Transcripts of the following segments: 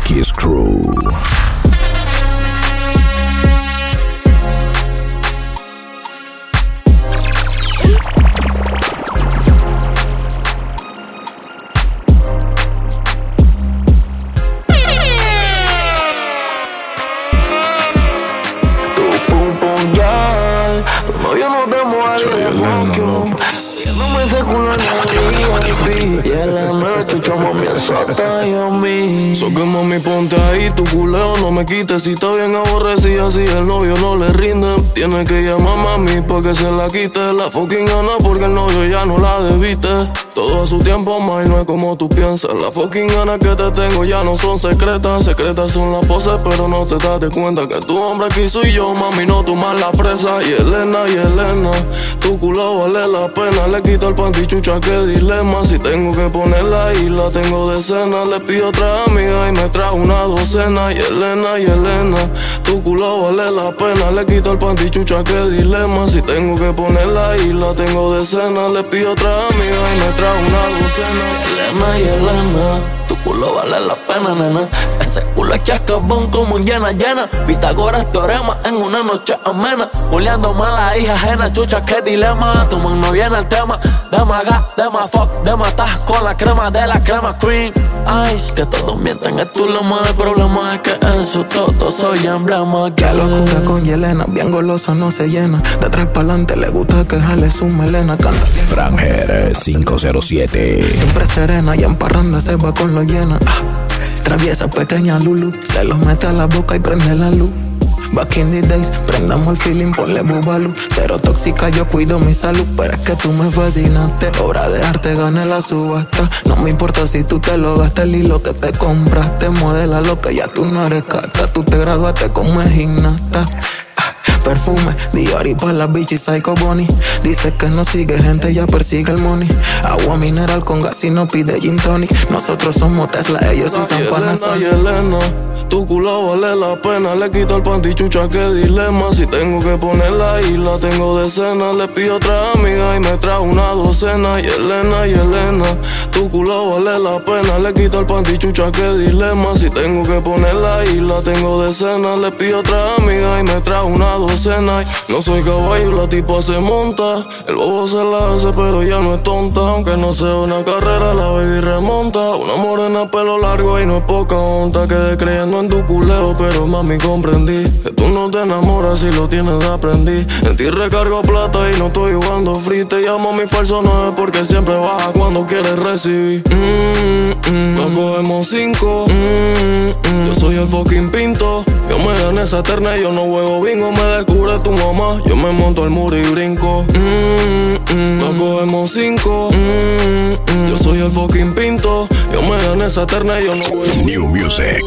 X Crew. So que mami ponte ahí, tu culeo no me quites. Si está bien aborrecida, si el novio no le rinde, tiene que llamar a mami pa' que se la quite. La fucking gana porque el novio ya no la debiste. Todo a su tiempo, ma, y no es como tú piensas. Las fucking ganas que te tengo ya no son secretas. Secretas son las poses, pero no te das de cuenta que tu hombre aquí soy yo, mami, no tú más la presa. Y Elena, tu culo vale la pena. Le quito el panty, chucha, qué dilema. Si tengo que ponerla ahí, la tengo de cena. Le pido otra amiga y me trae una docena. Y Elena, tu culo vale la pena. Le quito el panty, chucha, qué dilema. Si tengo que ponerla ahí, la tengo de cena. Le pido otra amiga y me trae una docena. Elena, tu culo vale la pena, nena. Ese culo es chascabón como un llena. Pitágoras teorema en una noche amena. Juliando mala hija ajena, chucha, qué dilema. Tu man no viene el tema. De maga, de ma fuck, de matas con la crema de la crema cream. Ay, que todos mienten, es tu lema. El problema es que en su toto soy emblema. Qué locura con Yelena, bien golosa, no se llena. De atrás pa'lante le gusta que jale su melena. Canta Franger 507. siempre serena y en parranda se va con lo llena. Traviesa pequeña Lulu, se los mete a la boca y prende la luz. Back in the days, prendamos el feeling, ponle bubalú. Cero tóxica, yo cuido mi salud. Pero es que tú me fascinaste, obra de arte, gané la subasta. No me importa si tú te lo gastas, el hilo que te compraste. Modela lo que ya tú no eres cata. Tú te graduaste como es gimnasta. Perfume, Dior y pa' la bitch y Psycho Bonnie. Dice que no sigue gente, ya persigue el money. Agua mineral con gas y no pide gin tonic. Nosotros somos Tesla, ellos usan Panasonic. Elena, tu culo vale la pena. Le quito el panty, chucha, qué dilema. Si tengo que ponerla ahí, la tengo de cena. Le pido otra amiga y me trae una docena. Y Elena, tu culo vale la pena. Le quito el panty, chucha, qué dilema. Si tengo que ponerla ahí, la tengo de cena. Le pido otra amiga y me trae una docena. No soy caballo, la tipa se monta. El bobo se la hace, pero ya no es tonta. Aunque no sea una carrera, la baby remonta. Una morena, pelo largo y no es poca onta. Quedé creyendo en tu culeo, pero mami comprendí que tú no te enamoras si lo tienes aprendí. En ti recargo plata y no estoy jugando free. Te llamo mi falso 9 porque siempre baja cuando quieres recibir. Nos cogemos 5. Yo soy el fucking pinto. Yo me gané esa terna y yo no juego bingo. Me descubre tu mamá, yo me monto al muro y brinco. Nos cogemos 5. Yo soy el fucking pinto. Yo me gané esa terna y yo no juego. New Music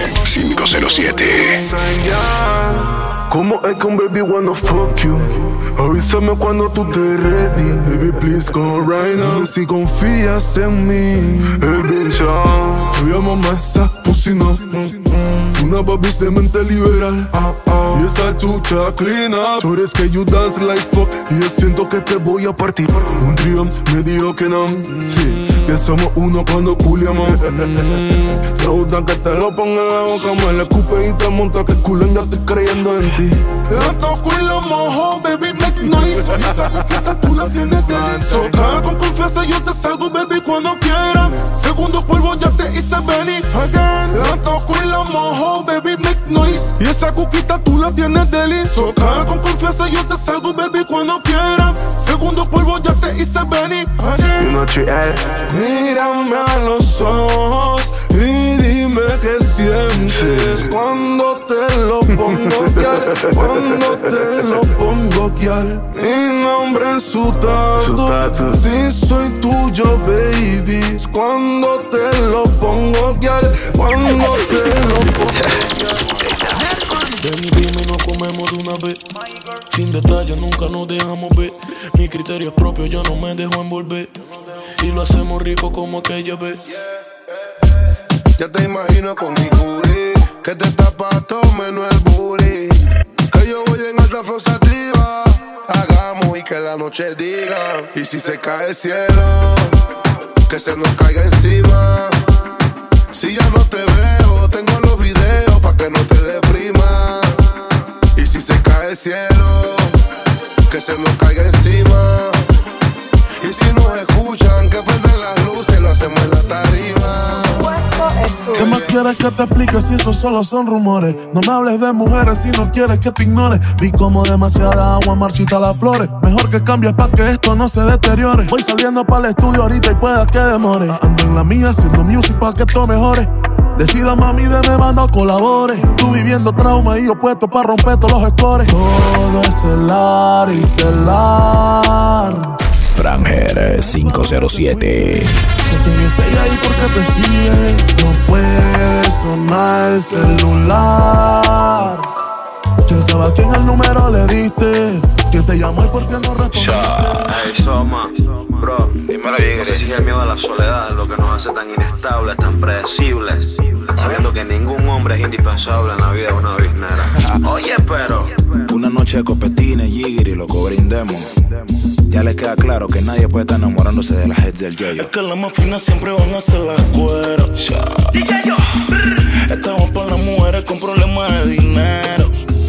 507. ¿Cómo es que un baby wanna fuck you? Avísame cuando tú te ready. Baby, please go right now. Dime si confías en mí. Hey, bitch, te voy a mamar esa pussy, no. Una babis de mente liberal. Y esa chucha clean up. Tú eres que you dance like fuck. Y yo siento que te voy a partir. Un trío me dijo que no. Sí, que somos uno cuando culiamos. Te gusta que te lo ponga en la boca. Me la escupe y te monta que culen, ya estoy creyendo en ti. La toco y la mojo, baby, make noise. Esa coqueta tú la tienes de socar con confianza, yo te salgo, baby, cuando quiera. Segundo polvo, ya te hice venir again. La toco y la mojo, baby, make noise. Y esa coquita tú la tienes de socar con confianza, yo te salgo, baby, cuando quiera. Segundo polvo, ya te hice venir again. Mírame a los ojos y dime qué sientes cuando te lo pongo, guiar. Cuando te lo pongo, guiar. Mi nombre en su tatu. Si soy tuyo, baby. Cuando te lo pongo, guiar. Cuando te lo pongo, Ven y dime, nos comemos de una vez. Sin detalle, nunca nos dejamos ver. Mi criterio es propio, yo no me dejo envolver. Y lo hacemos rico como aquella vez. Ya te imagino con mi hoodie, que te tapa todo menos el booty. Que yo voy en alta flow sativa. Hagamos y que la noche diga. Y si se cae el cielo, que se nos caiga encima. Si ya no te veo, tengo se nos caiga encima. Y si nos escuchan, que prenden las luces, lo hacemos en la tarima. ¿Qué más quieres que te explique si eso solo son rumores? No me hables de mujeres si no quieres que te ignore. Vi como demasiada agua marchita las flores. Mejor que cambies pa' que esto no se deteriore. Voy saliendo para el estudio ahorita y pueda que demore. Ando en la mía haciendo music pa' que esto mejore. Decida mami, deme banda o colabore. Tú viviendo trauma y yo puesto pa' romper todos los scores. Todo es celar y celar. Franger 507. Que tienes ella ahí porque te sigue. No puede sonar el celular. ¿Quién sabe a quién el número le diste? ¿Quién te llamó y por qué no respondiste? Hey, Soma, bro. Dímelo, Yigri. No sé si el miedo a la soledad es lo que nos hace tan inestables, tan predecibles. Sabiendo que ningún hombre es indispensable en la vida de una biznera. Oye, pero una noche de copetines, Yigri, lo que brindemos. Ya les queda claro que nadie puede estar enamorándose de las heads del yo-yo. Es que las más finas siempre van a ser las cueros. Estamos por las mujeres con problemas de dinero.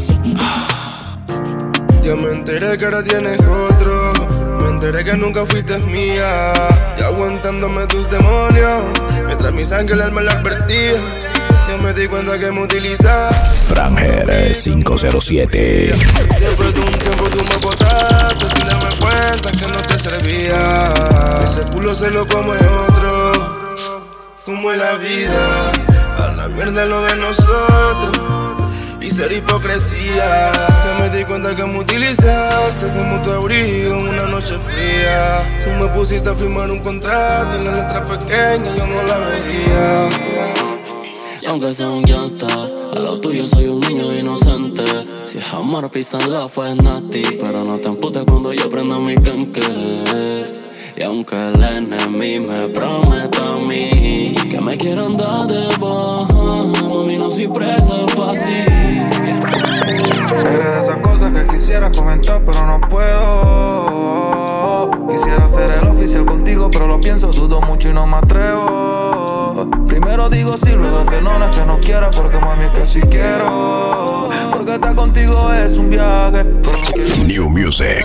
Ya me enteré que ahora tienes otro. Me enteré que nunca fuiste mía. Y aguantándome tus demonios, mientras mi sangre el alma la advertía. Ya me di cuenta que me utilizas. Franger 507. Después de un tiempo tú me botaste sin darme cuenta que no te servía. Ese culo se lo come otro. Como es la vida, a la mierda lo de nosotros. Y ser hipocresía. Que me di cuenta que me utilizaste como tu abrigo en una noche fría. Tú me pusiste a firmar un contrato y la letra pequeña yo no la veía. Y aunque sea un gangsta, a lo tuyo soy un niño inocente. Si es amor, písala, fue nasty. Pero no te emputes cuando yo prenda mi canque. Y aunque el enemigo me prometa a mí que me quiero andar de baja, mami, no soy presa fácil. Eres de esas cosas que quisiera comentar pero no puedo. Quisiera ser el oficial contigo pero lo pienso, dudo mucho y no me atrevo. Primero digo sí, luego que no es que no quiera, porque mami es que sí quiero. Porque estar contigo es un viaje. New Music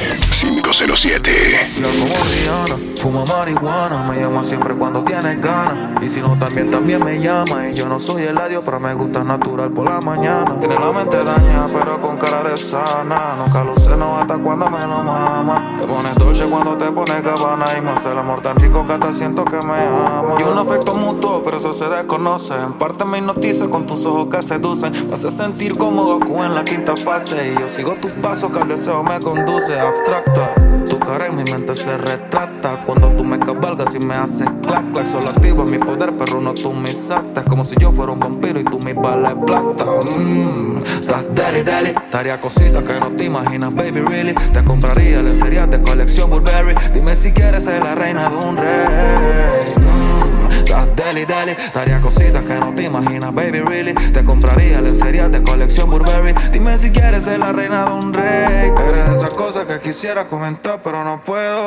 507. Yo como Rihanna, fuma marihuana, me llama siempre cuando tienes ganas. Y si no también me llama. Y yo no soy el adiós, pero me gusta natural por la mañana. Tiene la mente daña, pero con cara de sana. Nunca lo sé, no hasta cuando me lo mama. Te pones dolce cuando te pones Gabbana. Y me hace el amor tan rico que hasta siento que me ama. Y un afecto mutuo, pero eso se desconoce. En parte me hipnotiza con tus ojos que seducen. Me hace sentir como Goku en la quinta fase. Y yo sigo tus pasos que el deseo me conduce. Abstracta, tu cara en mi mente se retrata cuando tú me cabalgas y me haces clac clac. Solo activo mi poder, pero no tú mis actas. Como si yo fuera un vampiro y tú mis balas plata. Das deli deli. Te haría cositas que no te imaginas, baby, really. Te compraría lencerías de colección Burberry. Dime si quieres ser la reina de un rey. Das deli deli. Te haría cositas que no te imaginas, baby, really. Te compraría lencerías de colección Burberry. Dime si quieres ser la reina de un rey. Eres de esas cosas que quisiera comentar pero no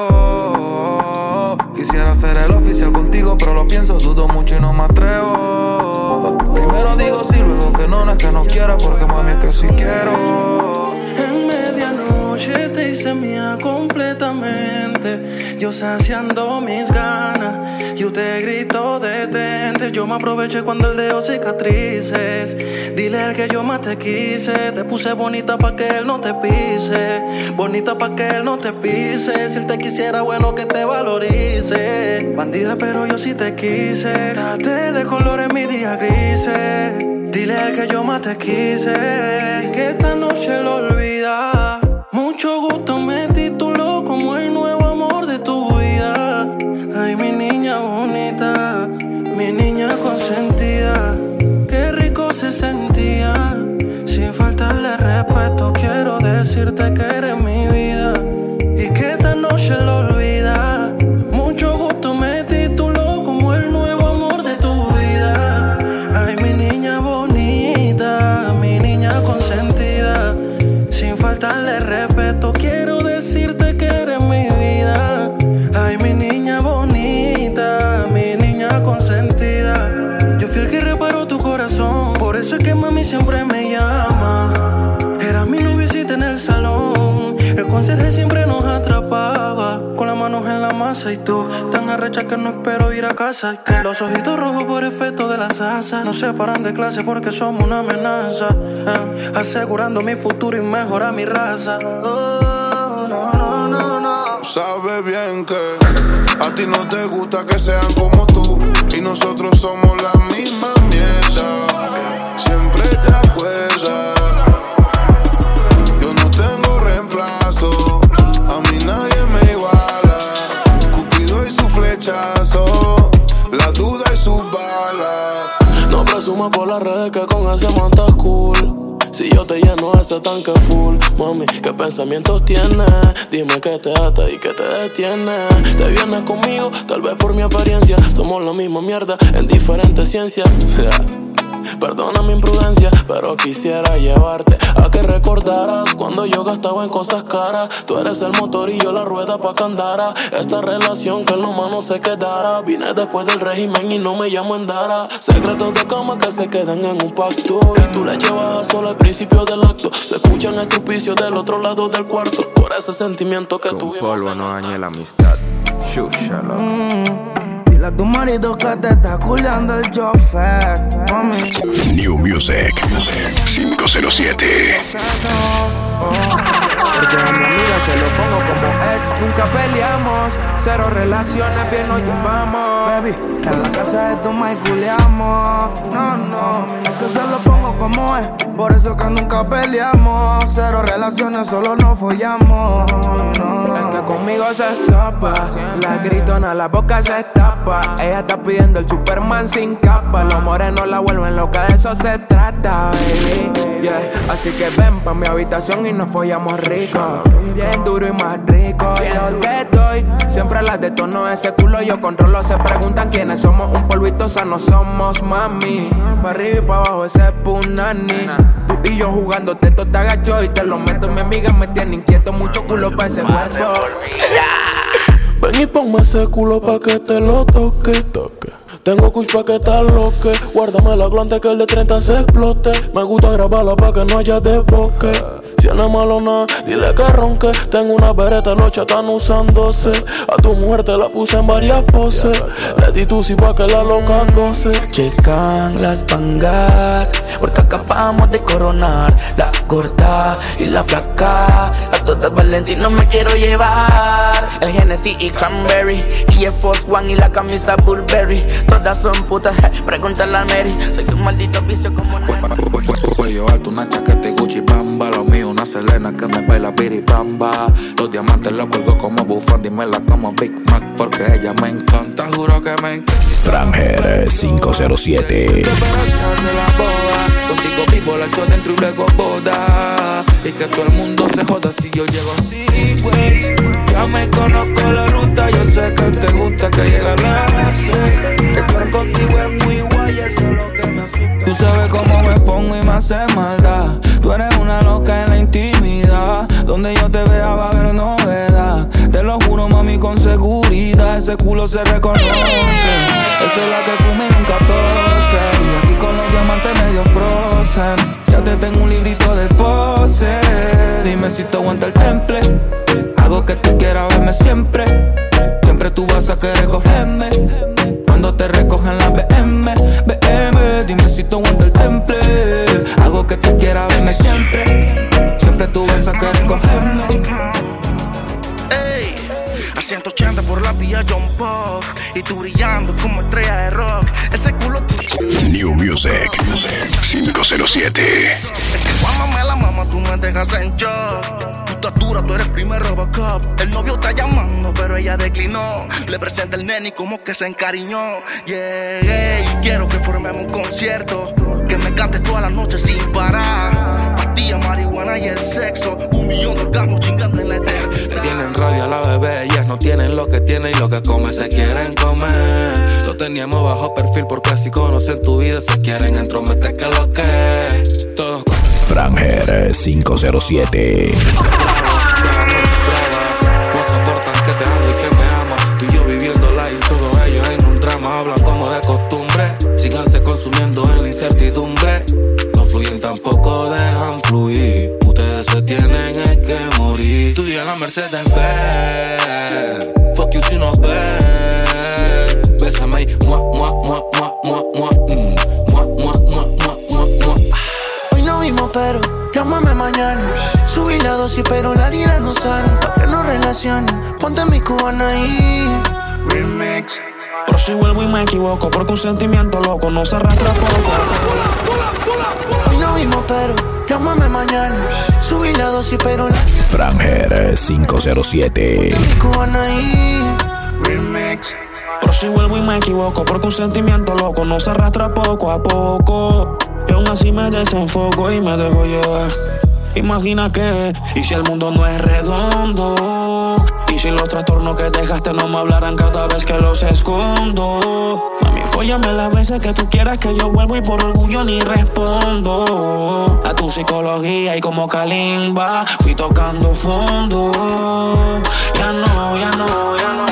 puedo. Quisiera ser el oficial contigo pero lo pienso, dudo mucho y no me atrevo. Primero digo sí, luego que no es que no quiera, porque mami es que sí quiero. En medianoche te hice mía completamente, yo saciando mis ganas. Yo te grito detente, yo me aproveché cuando él dejó cicatrices. Dile al que yo más te quise, te puse bonita pa' que él no te pise. Bonita pa' que él no te pise. Si él te quisiera, bueno que te valorice. Bandida pero yo sí te quise. Date de colores mis días grises. Dile al que yo más te quise, que esta noche lo olvida. Mucho gusto me tituló como el nuevo amor de tu vida. Ay, mi niña bonita, mi niña consentida. Qué rico se sentía. Sin faltarle respeto, quiero decirte que eres mi vida y que esta noche lo olvida. Mucho gusto me tituló como el nuevo amor de tu vida. Ay, mi niña bonita, mi niña consentida. Sin faltarle respeto, quiero decirte que eres mi vida. Ay, mi niña bonita, mi niña consentida. Yo fui el que reparó tu corazón, por eso es que mami siempre me llama. Era mi noviecita en el salón, el conserje siempre nos atrapaba, con las manos en la masa y tú tan arrecha que no espero ir a casa. Y que los ojitos rojos por efecto de la salsa nos separan de clase porque somos una amenaza, asegurando mi futuro y mejorar mi raza. Oh, no, no, no, no. Sabes bien que a ti no te gusta que sean como tú, y nosotros somos la misma mierda. Siempre te acuerdas. Yo no tengo reemplazo, a mí nadie me iguala. Cupido y su flechazo, la duda y sus balas. No presumas por las redes que con ese man estás cool. Si yo te lleno ese tanque full, mami, ¿qué pensamientos tienes? Dime qué te ata y qué te detiene. Te vienes conmigo, tal vez por mi apariencia. Somos la misma mierda en diferentes ciencias. Perdona mi imprudencia, pero quisiera llevarte a que recordaras cuando yo gastaba en cosas caras. Tú eres el motor y yo la rueda pa' que andara. Esta relación que en lo malo se quedara. Vine después del régimen y no me llamo Endara. Secretos de cama que se quedan en un pacto, y tú le llevas solo al principio del acto. Se escuchan estropicios del otro lado del cuarto, por ese sentimiento que tuvimos. Polvo no dañe la amistad. Shúshalo. Dile a tu marido que te está culiando el chofer, mami. New Music 507. Porque a mi amiga se lo pongo como es. Nunca peleamos, cero relaciones, bien nos llevamos. Baby, en la casa de tu ma y culiamos. No, no, es que se lo pongo como es. Por eso que nunca peleamos. Cero relaciones, solo nos follamos. No, no. Es que conmigo se escapa, la gritona, la boca se tapa. Ella está pidiendo el Superman sin capa. Los morenos la vuelven loca, de eso se trata, baby. Yeah. Así que ven pa' mi habitación y nos follamos rico. Bien duro y más rico. Yo te doy siempre las de tono, ese culo yo controlo. Se preguntan quiénes somos, un polvito sano somos, mami. Pa' arriba y pa' abajo ese punani. Tú y yo jugando, teto te agacho y te lo meto. Mi amiga me tiene inquieto, mucho culo pa' ese cuerpo. Ven y ponme ese culo pa' que te lo toque. Tengo kush pa' que te aloque. Guárdame la glow antes que el de 30 se explote. Me gusta grabarla pa' que no haya desboque. Si no es malo nada, dile que ronque. Tengo una bereta, los chatan usándose. A tu mujer te la puse en varias poses. Le di tu si pa' que la loca goce. Checan las pangas, porque acabamos de coronar la gorda y la flaca. A todas Valentino me quiero llevar. El Genesis y Cranberry, y el Force One y la camisa Burberry. Todas son putas, pregúntale a Mary. Soy su maldito vicio como Neri. Cuello alto, una chaqueta y Gucci Bamba. Lo mío una Selena que me baila biribamba. Los diamantes los cuelgo como bufanda y me la como Big Mac porque ella me encanta, juro que me encanta. Franger 507. Contigo vivo la yo dentro y luego boda. Y que todo el mundo se joda si yo llego así, güey. Ya me conozco la ruta, yo sé que te gusta que llegue a las 6. Que estar contigo es muy guay, eso es lo que me asusta. Tú sabes cómo me pongo y me hace maldad. Tú eres una loca en la intimidad. Donde yo te vea va a haber novedad. Te lo juro, mami, con seguridad. Ese culo se reconoce. Esa es la que fumé en un 14. Y aquí con los diamantes medio frozen. Ya te tengo un librito de pose. Dime si te aguanta el temple. Hago que tú quieras verme siempre. Siempre tú vas a querer cogerme. Cuando te recojan la BM. Dime si te aguanta el temple. Hago que tú quieras verme siempre. Siempre tú vas a querer cogerme. Ey, a 180 por la vía John Puff. Y tú brillando como estrella de rock. Ese culo New Music 507. Es que cuando me la mama tú me dejas en shock. Tu estatura, tú eres primer Robocop. El novio está llamando pero ella declinó. Le presenta el nene y como que se encariñó. Yeah, quiero que formemos un concierto. Que me cantes toda la noche sin parar. Pastilla, marihuana y el sexo. 1 millón de orgasmos chingando en la eterna. Le tienen rabia a la bebé, ellas no tienen lo que tienen y lo que come se quieren comer. Lo teníamos bajo perfil porque si conocen tu vida se quieren entrometer que lo que todos con Franger 507. no soportan que te amo y que me amas. Tú y yo viviéndola y todos ellos en un drama. Hablan como de costumbre, síganse consumiendo en la incertidumbre. No fluyen tampoco dejan fluir. Ustedes ustedes se tienen es que morir. Tú y yo en la Mercedes-Benz. Fuck you si no ves. Bésame y mua, mua, mua, mua, mua, mua. Mua, mua, mua, mua, mua, mua. Hoy no vimos pero llámame mañana. Subí la dosis pero la harina no sana. Pa' que no relacionen, ponte mi cubana ahí. Remix. Pero si vuelvo y me equivoco, porque un sentimiento loco no se arrastra poco. Hoy no vimos pero llámame mañana. Subí la dosis pero la Franger 507. mi cubana ahí. Remix. Pero si vuelvo y me equivoco, porque un sentimiento loco no se arrastra poco a poco. Y aún así me desenfoco y me dejo llevar. Imagina que, y si el mundo no es redondo, y si los trastornos que dejaste no me hablarán cada vez que los escondo. Mami, fóllame las veces que tú quieras que yo vuelvo y por orgullo ni respondo. A tu psicología y como Kalimba fui tocando fondo. Ya no, ya no, ya no.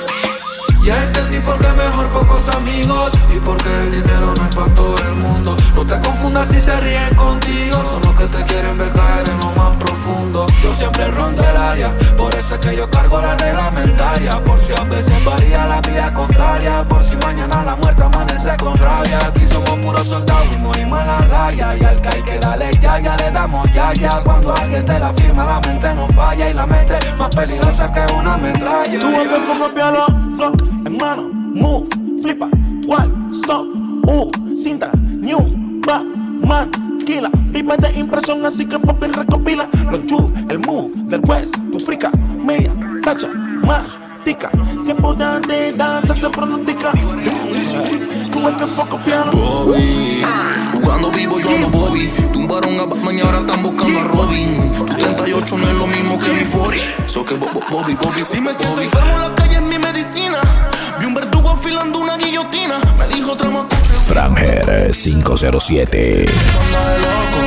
Ya entendí por qué mejor pocos amigos y por qué el dinero no es para todo el mundo. No te confundas si se ríen contigo, son los que te quieren ver caer en lo más profundo. Yo siempre rondo el área, por eso es que yo cargo la reglamentaria. Por si a veces varía la vía contraria, por si mañana la muerte amanece con rabia. Aquí somos puros soldados y morimos en la raya. Y al que hay que darle ya le damos ya. Cuando alguien te la firma la mente no falla. Y la mente más peligrosa que una metralla. Tú vuelves con copiarlo, en mano, move, flipa, cual, stop, cinta, new, back, maquila, pima de impresión, así que papi recopila los juve, el move del West, tu frica, media, tacha, más, tica, tiempo de danza se pronostica. Tú es que fue copiando. Bobby, jugando vivo yo ando Bobby. Tumbaron a Batman y ahora están buscando a Robin. Tu 38 no es lo mismo que mi 40. So que Bobby. Si me siento enfermo en la calle es mi medicina. Vi un verdugo afilando una guillotina. Me dijo tramo. Franger 507. El gueto anda de loco,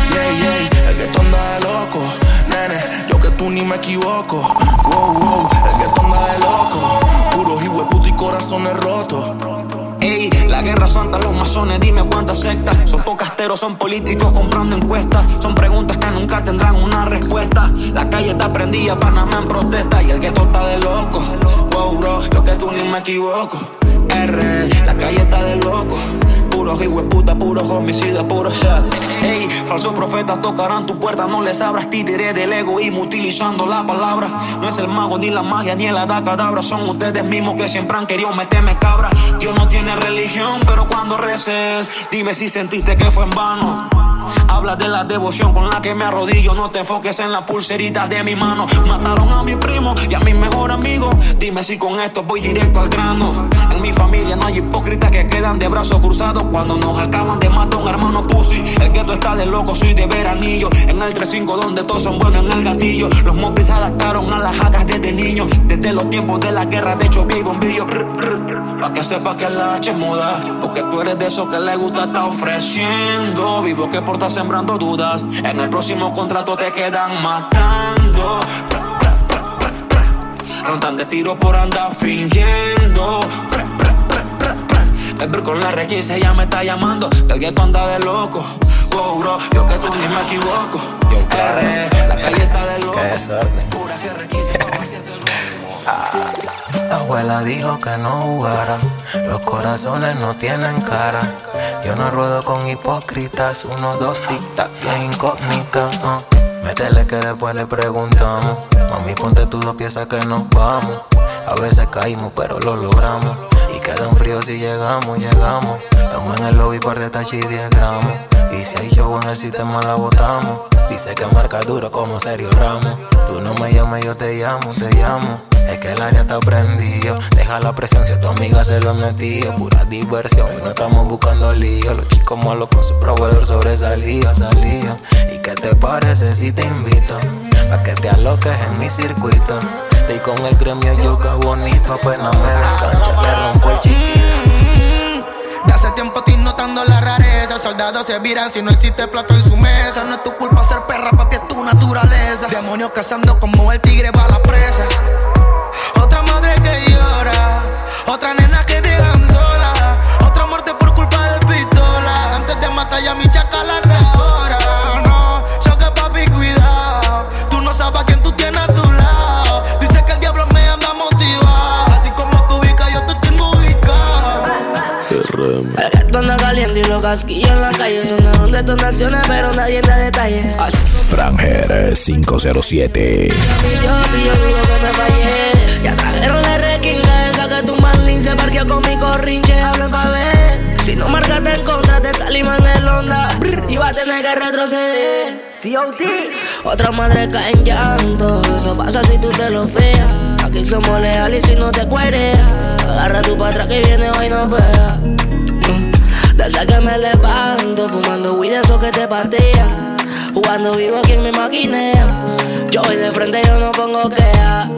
el gueto anda de loco. Nene, yo que tú ni me equivoco. Wow, el gueto anda de loco. Puros hijueputos y corazones rotos. Ey, la guerra santa, los masones, dime cuántas sectas. Son pocasteros, son políticos comprando encuestas. Son preguntas que nunca tendrán una respuesta. La calle está prendida, Panamá en protesta. Y el gueto está de loco. Wow, bro, yo que tú ni me equivoco. La calle está de loco. Puros hijueputa, puros homicidas, puros shot. Ey, falsos profetas tocarán tu puerta. No les abras, títere del egoísmo utilizando la palabra. No es el mago, ni la magia, ni el cadabra. Son ustedes mismos que siempre han querido meterme cabra. Dios no tiene religión, pero cuando reces, dime si sentiste que fue en vano. Habla de la devoción con la que me arrodillo. No te enfoques en la pulserita de mi mano. Mataron a mi primo y a mi mejor amigo. Dime si con esto voy directo al grano. En mi familia no hay hipócritas que quedan de brazos cruzados cuando nos acaban de matar un hermano pussy. El gueto está de loco, soy de veranillo. En el 3-5 donde todos son buenos en el gatillo. Los mopis se adaptaron a las jacas desde niños. Desde los tiempos de la guerra, de hecho vi bombillo. Pa' que sepas que la H es moda. Porque tú eres de esos que le gusta estar ofreciendo. Vivo que por estar sembrando dudas. En el próximo contrato te quedan matando. Rondan de tiro por andar fingiendo. El bro con la R15 ya me está llamando. Que el gueto anda de loco. Wow, bro, yo que tú ni me equivoco. La calle está de loco. Qué desorden. Pura R15. La abuela dijo que no jugara. Los corazones no tienen cara. Yo no ruedo con hipócritas. 1, 2, tic-tac, bien incógnita. Métele que después le preguntamos. Mami, ponte tus 2 piezas que nos vamos. A veces caímos, pero lo logramos. Y queda un frío si llegamos. Estamos en el lobby, par de tachis y 10 gramos. Y si hay show en el sistema la botamos. Dice que marca duro como Sergio Ramos. Tú no me llames, yo te llamo. Es que el área está prendido. Deja la presión si a tu amiga se lo metió. Pura diversión y no estamos buscando lío. Los chicos malos con su proveedor sobresalido. ¿Y qué te parece si te invito? Pa' que te aloques en mi circuito. Y con el gremio yoga bonito. Apenas me descancha, le rompo el chiquito. De hace tiempo estoy notando la rareza. Soldados se viran si no existe plato en su mesa. No es tu culpa ser perra, papi, es tu naturaleza. Demonios cazando como el tigre va a la presa. Otra madre que llora, otra nena que dejan sola, otra muerte por culpa de pistola. Antes de matar ya mi chaca la ahora. No, yo que papi cuida. los casquillos en la calle. Sonaron detonaciones, pero nadie da detalle. Franger 507. Yo digo que me fallé. Ya trajeron la requinga esa que tu manlin se parqueó con mi corrinche. Hablen pa' ver. Si no marcaste en contra, te salimos en el Honda. Y va a tener que retroceder. Otras madres caen llanto. Eso pasa si tú te lo feas. Aquí somos leales y si no te cuereas. Agarra tu pa' atrás que viene hoy no fea. Desde que me levanto, fumando weed de esos que te patea. Jugando vivo quien me maquinea. Yo voy de frente, yo no pongo queja.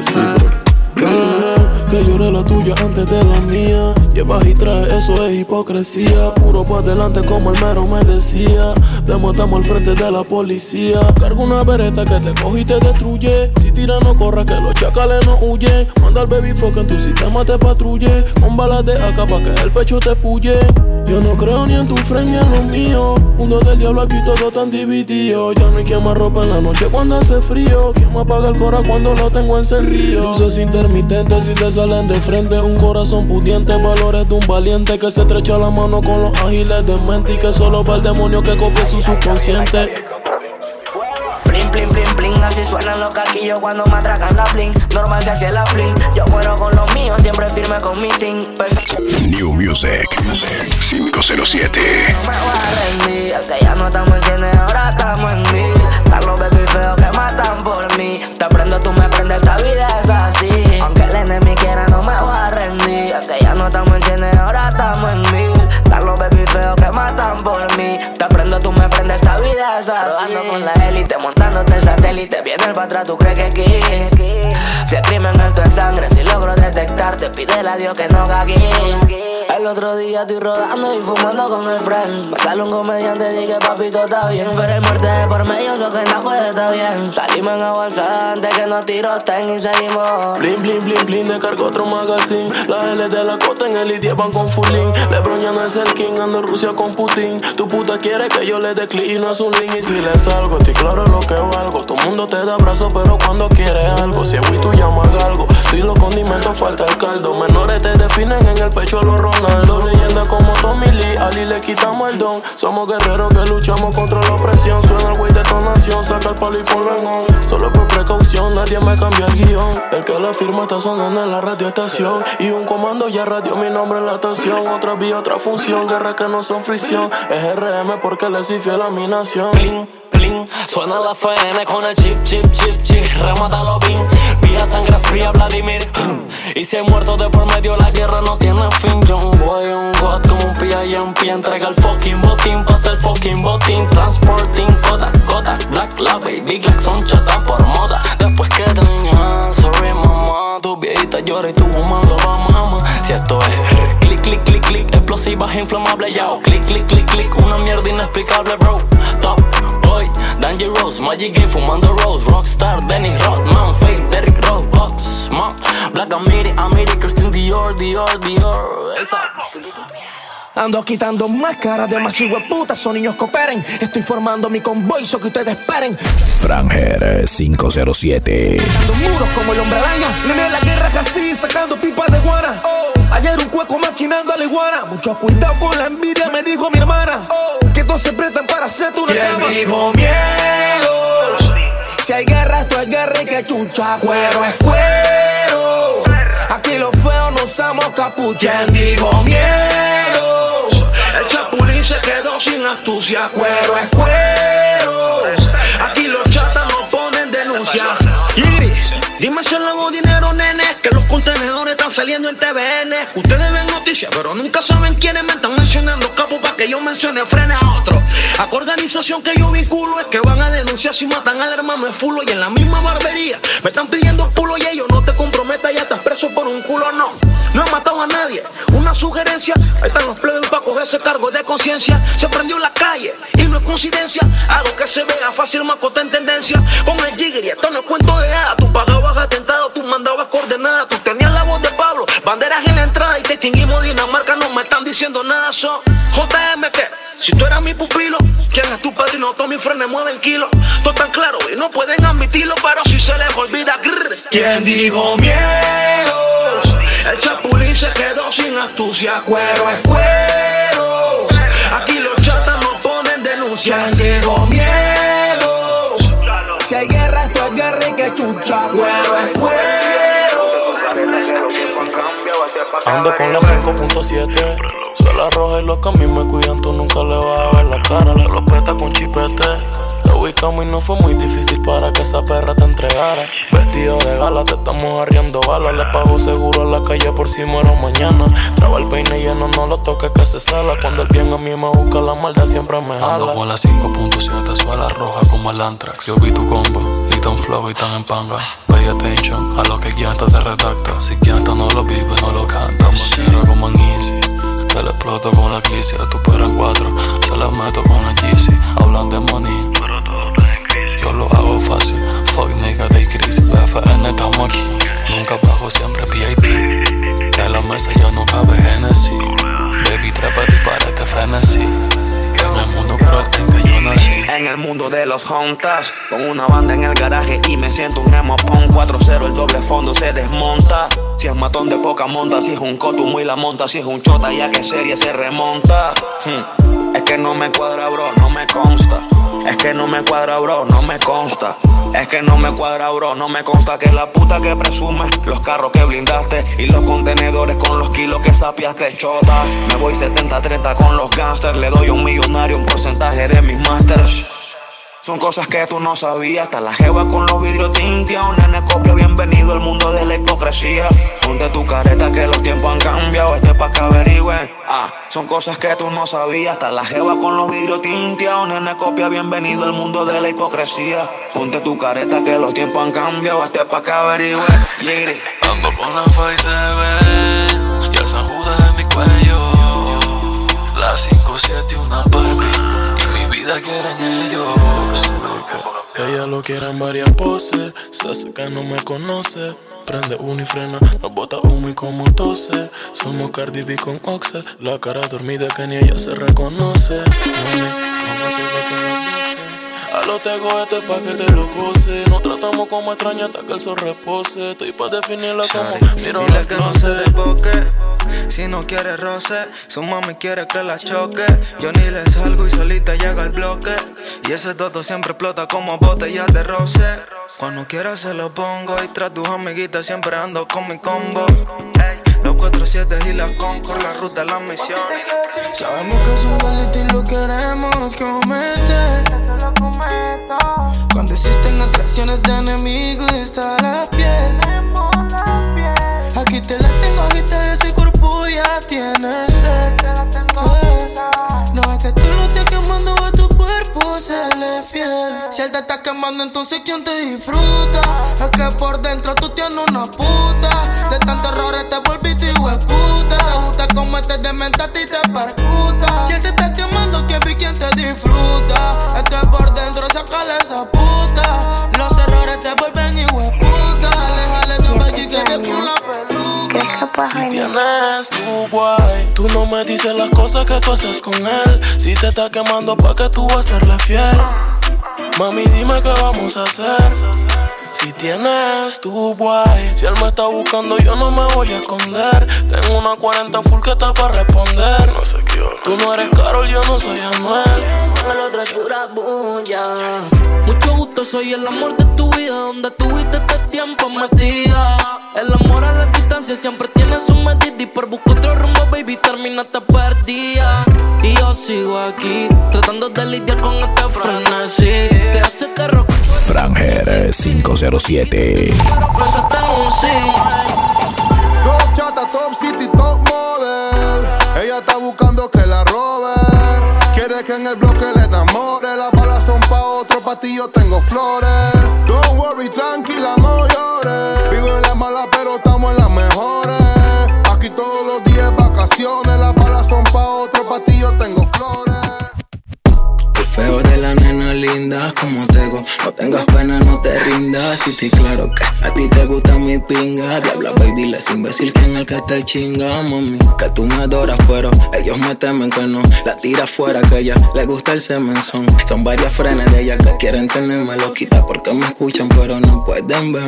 Que llore la tuya antes de la mía. Llevas y traes, eso es hipocresía. Puro pa' adelante como el mero me decía. Te matamos al frente de la policía. Cargo una bereta que te coge y te destruye. Si tira no corra que los chacales no huyen. Manda al baby fuck en tu sistema te patrulle. Con balas de AK pa' que el pecho te puye. Yo no creo ni en tu friend ni en lo mío. Mundo del diablo aquí todo tan dividido. Ya no hay quien más ropa en la noche cuando hace frío. Quien me apaga el cora cuando lo tengo encendido. Luces intermitentes si te salen de frente. Un corazón pudiente, valores de un valiente que se estrecha la mano con los ágiles de mente y que solo va el demonio que copia su subconsciente. Bling, bling, bling, bling, así suenan los caquillos cuando me atracan la bling. Normal que hace la fling. Yo muero con los míos, siempre firme con mi team. New Music 507. No me voy a rendir, es que ya no estamos en cine, ahora estamos en mí. Están los baby feos que matan por mí. Te prendo, tú me prendes, esta vida es así. Aunque el enemigo quiera, no me voy a rendir. Es que ya no estamos en cine, ahora estamos en mí. Están los baby feos que matan por mí. Te prendo, tú me prendes, esta vida es así. Rodando con la élite, montándote el satélite. Viene el pa' atrás, tú crees que aquí. Si el crimen alto es sangre, si logro detectarte, pídele a Dios que no cague. El otro día estoy rodando y fumando con el friend. Me sale un comediante y dije papito está bien. Pero hay muerte de por medio, eso que no puede estar bien. Salimos en avanzada antes que nos tiroten y seguimos. Blin, blin, blin, blin, descargo otro magazine. Las L de la costa en el I-10 van con fullín. LeBron ya no es el king, ando en Rusia con Putin. Tu puta quiere que yo le dé click y no es un link. Y si le salgo, estoy claro en lo que valgo. Tu mundo te da abrazo, pero cuando quiere algo. Si es Wii, tú llamas algo. Si los condimentos falta el caldo. Menores te definen en el pecho a los Ronaldo. Leyenda como Tommy Lee, Ali le quitamos el don. Somos guerreros que luchamos contra la opresión. Suena el güey de detonación, saca el palo y ponlo en on. Solo por precaución, nadie me cambia el guión. El que lo firma está sonando en la radioestación. Y un comando ya radió mi nombre en la estación. Otra vía, otra función, guerras que no son fricción. Es RM porque le soy fiel a mi nación. Suena la FN con el chip, chip, chip, chip. Remátalo bien, vía sangre fría Vladimir. Y si hay muertos de por medio, la guerra no tiene fin. Young boy, un god como un PIMP. Entrega el fucking botín, pasa el fucking botín. Transporting, Kodak, Kodak, Black, la baby Black son chatas por moda. Después que daña, sorry mamá. Tu viejita llora y tu woman lo va mama. Si esto es click, click, click, click. Explosivas, inflamables, yao. Click, click, click, click. Una mierda inexplicable, bro. Top boy, Dangerous, Magic Green, fumando Rose. Rockstar, Dennis Rodman, Fake, Derrick Rose, Box, Mom, Black Amiri, Christian Dior, Dior, Dior. Esa. Ando quitando máscaras de más hueputas, son niños que operen. Estoy formando mi convoy, so que ustedes esperen. Franger 507. Quitando muros como el hombre araña. Nene, la guerra es así, sacando pipas de guana. Ayer un cueco maquinando a la iguana. Mucho cuidado con la envidia, me dijo mi hermana. Que todos se prestan para hacerte una cama. ¿Quién dijo miedo? Si hay guerra, esto es guerra y que chucha. Cuero es cuero. Aquí los feos no usamos capucha. ¿Quién dijo miedo? El chapulín se quedó sin astucia. Cuero es cuero. Aquí los chatas no ponen denuncias. Dime si le hago dinero, nene, que los contenedores están saliendo en TVN. Ustedes ven noticias, pero nunca saben quiénes me están mencionando, capo, para que yo mencione frene a otro. A qué organización que yo vinculo es que van a denunciar si matan al hermano de fulo. Y en la misma barbería me están pidiendo pulo y ellos no te comprometas, ya estás preso por un culo, no. No he matado a nadie, una sugerencia. Ahí están los plebes para cogerse cargo de conciencia. Se prendió en la calle y no es coincidencia. Algo que se vea fácil, macota en tendencia. Con el jigger y esto no es cuento de nada. Tú pagabas atentado, tú mandabas coordenadas. Tú tenías la voz de Pablo, banderas en la entrada y te extinguimos Dinamarca. No me están diciendo nada, son JM que si tú eras mi pupilo, ¿quién es tu padrino? Tommy Frene mueven kilos. Todo tan claro y no pueden admitirlo, pero si se les olvida. ¿Quién dijo miedo? El chapulín se quedó sin astucia. Cuero es cuero. Aquí los chatas no ponen denuncias. Tengo miedo. Si hay guerra, esto es guerra y que chucha. Cuero es cuero. Ando con la 5.7. Soy la roja y los que a mí me cuidan. Tú nunca le vas a ver la cara. Le lo peta con chipete. Te ubicamos y no fue muy difícil para que esa perra te entregara. Vestido de gala, te estamos arriendo balas. Le pago seguro a la calle por si muero mañana. Traba el peine lleno, no lo toques que se sala. Cuando el bien a mí me busca la maldad siempre me jala. Ando con la 5.7, suela roja como el Antrax. Yo vi tu combo, y tan flow y tan en panga. Pay attention a lo que quianta te redacta. Si quianta no lo vive, no lo canta. Manera como en Easy. Te la exploto con la clicia, tú eran 4. Se la meto con la Yeezy. Hablan de money, pero todo está en crisis. Yo lo hago fácil, fuck nigga, they crisis. BFN, estamos aquí, nunca bajo, siempre VIP. En la mesa ya no cabe Genesis. Baby, trépate y párate frenesí. En el mundo cruel en que yo nací. En el mundo de los juntas, con una banda en el garaje y me siento un emo pon 4-0, el doble fondo se desmonta. Si es matón de poca monta, si es un cotumo y la monta, si es un chota ya que serie se remonta. Es que no me cuadra bro, no me consta. Es que no me cuadra bro, no me consta. Es que no me cuadra bro, no me consta que la puta que presume, los carros que blindaste y los contenedores con los kilos que sapiaste, chota. Me voy 70-30 con los gangsters, le doy a un millonario un porcentaje de mis masters. Son cosas que tú no sabías. Hasta la jeva con los vidrios tinteados. Nene copia, bienvenido al mundo de la hipocresía. Ponte tu careta que los tiempos han cambiado. Pa' que averigüen. Son cosas que tú no sabías. Hasta la jeva con los vidrios tinteados. Nene copia, bienvenido al mundo de la hipocresía. Ponte tu careta que los tiempos han cambiado. Pa' que averigüen. Ando con la Pfizer y el San Judas en mi cuello. La 5-7 y una Barbie. Vida quieren ellos. Ella lo quiere en varias poses. Se hace que no me conoce. Prende uno y frena, nos bota humo y como tose. Somos Cardi B con Oxe. La cara dormida que ni ella se reconoce. Mami, vamos a hacer lo que nos hace. A lo tego este pa' que te lo goce. Nos tratamos como extraña hasta que el sol repose. Estoy pa' definirla como miro la que no se desboque. Si no quiere roce, su mami quiere que la choque. Yo ni le salgo y solita llega al bloque. Y ese toto siempre explota como botellas de roce. Cuando quiera se lo pongo. Y tras tus amiguitas siempre ando con mi combo. Los 4-7 y las Concord, la ruta, la misión. Sabemos que es un delito y lo queremos cometer. Cuando existen atracciones de enemigos está la piel. Aquí te la tengo, agita ese cuerpo ya tiene sed. No es que tú lo estés quemando, a tu cuerpo se le fiel. Si él te está quemando, entonces ¿quién te disfruta? Es que por dentro tú tienes una puta. De tantos errores te volviste hijueputa. Te gusta comerte de mente a ti te percuta. Si él te está quemando, ¿quién vi quién te disfruta? Es que por dentro sácale esa puta. Los errores te vuelven hijueputa. Déjale tu aquí que te con la peluca. Si tienes tu guay, tú no me dices las cosas que tú haces con él. Si te está quemando, ¿pa' que tú vas a serle fiel? Mami, dime qué vamos a hacer. Si tienes tu guay, si él me está buscando, yo no me voy a esconder. Tengo una 40 full que está para responder. No se equivoca. Tú no eres Karol, yo no soy Anuel. Con el otro es pura bulla. Mucho gusto, soy el amor de tu vida. Donde tuviste este tiempo metida. El amor a la distancia siempre tiene su medida. Y por buscar otro rumbo, baby, terminaste perdida. Y yo sigo aquí, tratando de lidiar con este frenesí. Te hace terror. Franger 507. Top chata, top city, top model. Ella está buscando que la robe. Quiere que en el bloque le enamore. Las balas son pa' otro, pa' ti yo tengo flores. Don't worry, tranquila, no llores. Vivo en la mala, pero estamos en las mejores. Aquí todos los días vacaciones. Las balas son pa' otro, pa' ti yo tengo flores. El feo de la nena linda como Tego. No tengas pena, no te rindas. Y estoy claro que a ti te gusta mi pinga. Diabla, baby, dile a ese imbécil que en el que te chinga, mami. Que tú me adoras, pero ellos me temen que no. La tira fuera, que a ella le gusta el semenzón. Son varias frenes de ella que quieren tenerme loquita porque me escuchan, pero no pueden verme.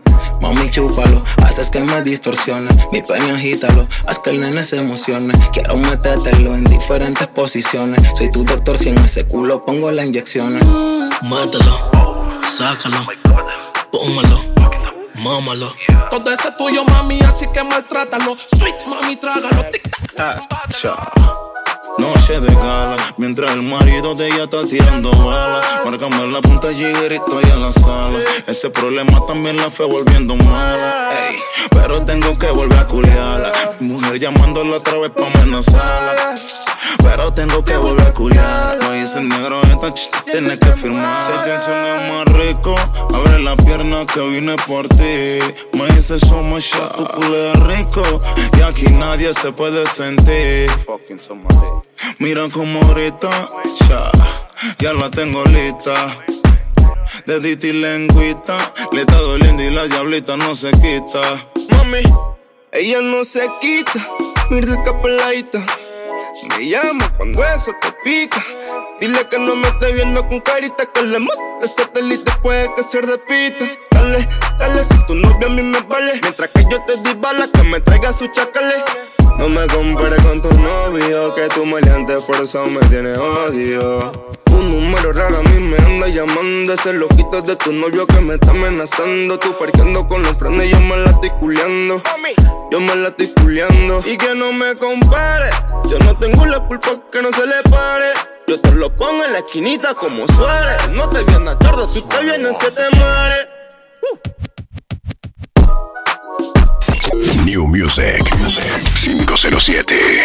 Mami, chúpalo, haces que me distorsione. Mi peño agítalo, haz que el nene se emocione. Quiero metértelo en diferentes posiciones. Soy tu doctor, si en ese culo pongo las inyecciones. Mételo, sácalo, póngalo, mámalo. Todo eso es tuyo, mami, así que maltrátalo. Sweet, mami, trágalo, tic-tac. Noche de gala, mientras el marido de ella está tirando balas. Márcame la punta Jigger y estoy en la sala. Ese problema también la fue volviendo mala. Ey, pero tengo que volver a culiarla. Mi mujer llamándola otra vez pa' amenazarla. Pero tengo que volver a culiar. No dice negro, esta tienes que firmar. Sé que suena más rico. Abre la pierna que vine por ti. Me dice somos shot, tu culo es rico. Y aquí nadie se puede sentir. Mira como ahorita, ya la tengo lista. Dedito y lengüita, le está doliendo y la diablita no se quita. Mami, ella no se quita, mi rica peladita. Me llama cuando eso te pica. Dile que no me esté viendo con carita, que le muestre satélite puede que se repita. Dale, dale, si tu novia a mí me vale. Mientras que yo te di balas, que me traiga su chacale. No me compares con tu novio, que tu maleante por eso me tiene odio. Un número raro a mí me anda llamando. Ese loquito de tu novio que me está amenazando. Tú parqueando con los frenos y yo me la estoy culeando. Yo me la estoy culeando. Y que no me compare, yo no tengo la culpa que no se le pare. Yo te lo pongo en la esquinita como Suárez. No te vienes tarde, tú te vienes, se te muere. New Music 507.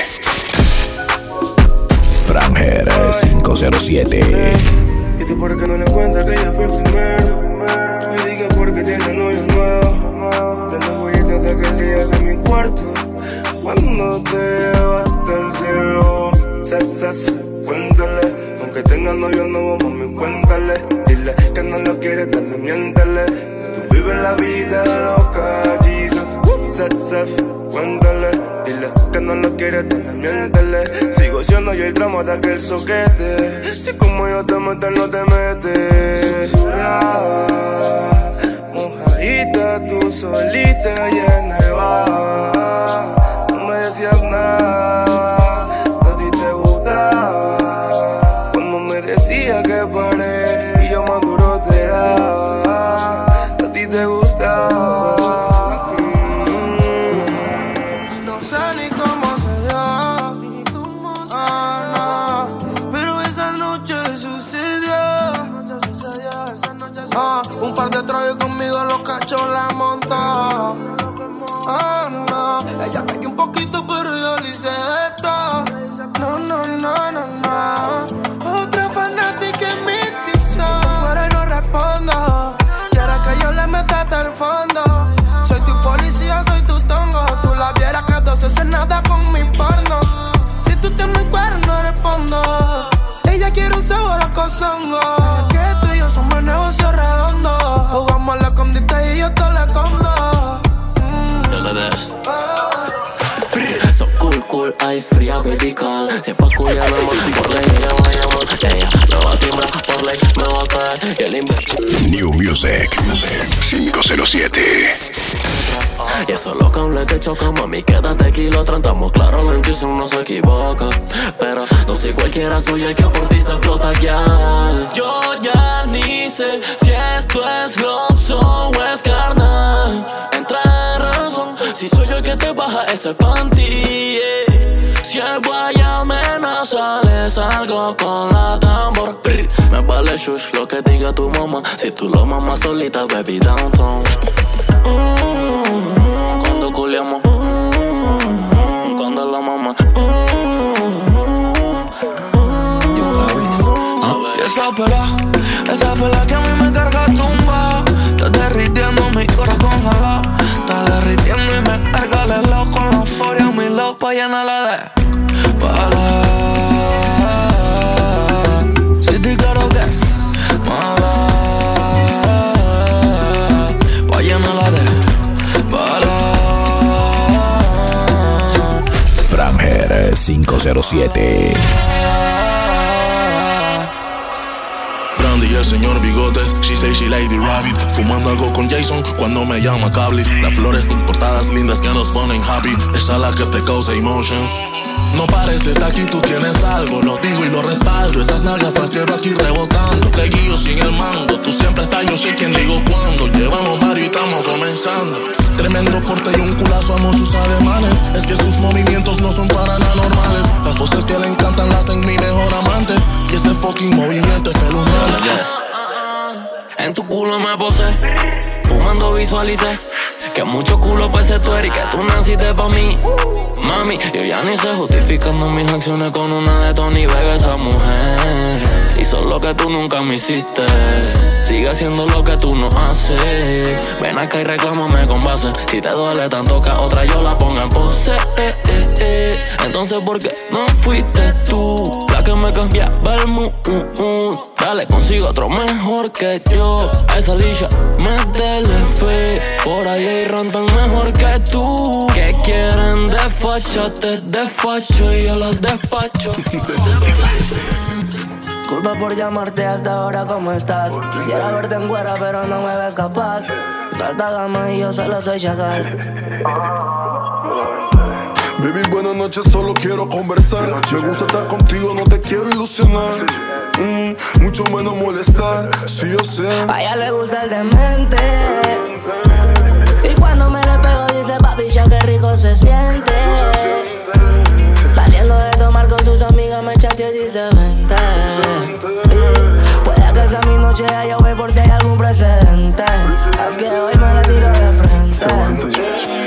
Franger 507. ¿Y tú por qué no le cuentas que yo fui primero? Y dije porque tiene novio nuevo. Te lo voy desde aquel día de mi cuarto. Cuando te llevaste al cielo. Sas, cuéntale. Aunque tenga novio nuevo, mami, cuéntale. Dile que no lo quieres, dale, miéntale. Tú vives la vida loca, Jesus. Sas, cuéntale. Dile que no lo quieres, dale, miéntale. Sigo siendo yo el drama de aquel soquete. Si como yo te meto, no te metes. Susurraba, mojadita, tú solita y en el bar. No me decías nada, a ti te gustaba. Cuando me decía que paré y yo maduro te daba. A ti te gustaba. Un par de tragos conmigo los cachos la montó. No, ella cayó un poquito pero yo le hice esto. No. Otra fanática en mi TikTok, pero no respondo. Quiere que yo le meta hasta el fondo. Soy tu policía, soy tu tongo. Tú la vieras que 12 se nada con mi porno. Si tú te me cueras no respondo. Ella quiere un sabor a cozongo. Que tú y yo somos negocio redondo. Jugamos a la escondite y yo te la escondo. Yo le des. So cool, ice fría, baby call. Si es pa' culiar, no más, por ley ella va a llamar. Ella no va a timbrar, por ley me va a caer. Y el New Music 507. Y esos los cables te chocan, mami, quédate kilómetros. Estamos claros, la intuición no se equivoca. Pero no soy cualquiera, soy el que por ti se explota, girl. Yo ya ni sé si esto es love o es carnal. Entra en razón, si soy yo el que te baja ese panty, yeah. Si el guay amenaza, le salgo con la tambor. Me vale shush lo que diga tu mamá. Si tú lo mamas solita, baby, downtown. Cuando culiamos, cuando la mamá. Y esa pela que a mí me carga tumba. Está derritiendo mi corazón congelado. Está derritiendo y me carga el helado. Con la euforia mi love pa' llenarla de balas. Si te claro que es mala, pa' llenarla de balas. Franger 507. Brandy y el señor Bigotes. She say she like the rabbit. Fumando algo con Jason cuando me llama Cablis. Las flores importadas lindas que nos ponen happy. Esa es la que te causa emotions. No pares, está aquí, tú tienes algo. Lo digo y lo respaldo. Esas nalgas las quiero aquí rebotando. Te guío sin el mando. Tú siempre estás, yo sé quién digo cuándo. Llevamos varios y estamos comenzando. Tremendo porte y un culazo, amo sus ademanes. Es que sus movimientos no son para nada normales. Las poses que le encantan las hacen mi mejor amante. Y ese fucking movimiento es pelumbrante. En tu culo me posé, fumando visualicé que mucho culo pese tú eres y que tú naciste pa' mí. Mami, yo ya ni sé justificando mis acciones con una de Tony Vega, esa mujer. Hizo lo que tú nunca me hiciste. Sigue haciendo lo que tú no haces. Ven acá y reclámame con base. Si te duele tanto que otra yo la ponga en pose. Entonces, ¿por qué no fuiste tú la que me cambiaba el mood? Dale, consigo otro mejor que yo. A esa dicha me dele fe. Por ahí hay rantan mejor que tú. Que quieren desfacharte, desfacho y yo los despacho. Disculpa por llamarte hasta ahora, ¿cómo estás? Quisiera verte en güera, pero no me ves capaz. De alta gama y yo solo soy chacal. Baby, buenas noches, solo quiero conversar. Me gusta estar contigo, no te quiero ilusionar. Mucho menos molestar, sí yo sé. A ella le gusta el demente. Y cuando me le pego dice, papi, ya qué rico se siente. Saliendo de tomar con sus amigas me chateó y dice, vente. Puede que sea mi noche, ya voy por si hay algún precedente. Es que hoy me la tiro de frente.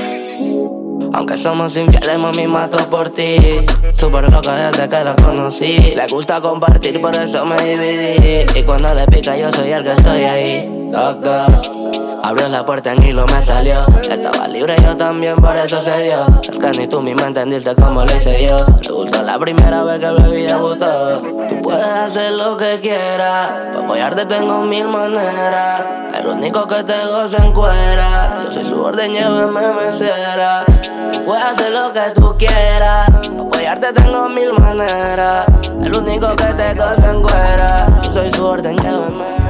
Aunque somos infieles, mami, mato por ti. Súper loca desde que la conocí. Le gusta compartir, por eso me dividí. Y cuando le pica yo soy el que estoy ahí. Toca. Abrió la puerta en hilo, me salió. Estaba libre, yo también, por eso se dio. Es que ni tú misma entendiste cómo lo hice yo. Le gustó la primera vez que el baby debutó. Tú puedes hacer lo que quieras. Pa' apoyarte tengo mil maneras. El único que te goza en cuera. Yo soy su orden, llévame mesera. Puedes hacer lo que tú quieras. Pa' apoyarte tengo mil maneras. El único que te goza en cuera. Yo soy su orden, llévame.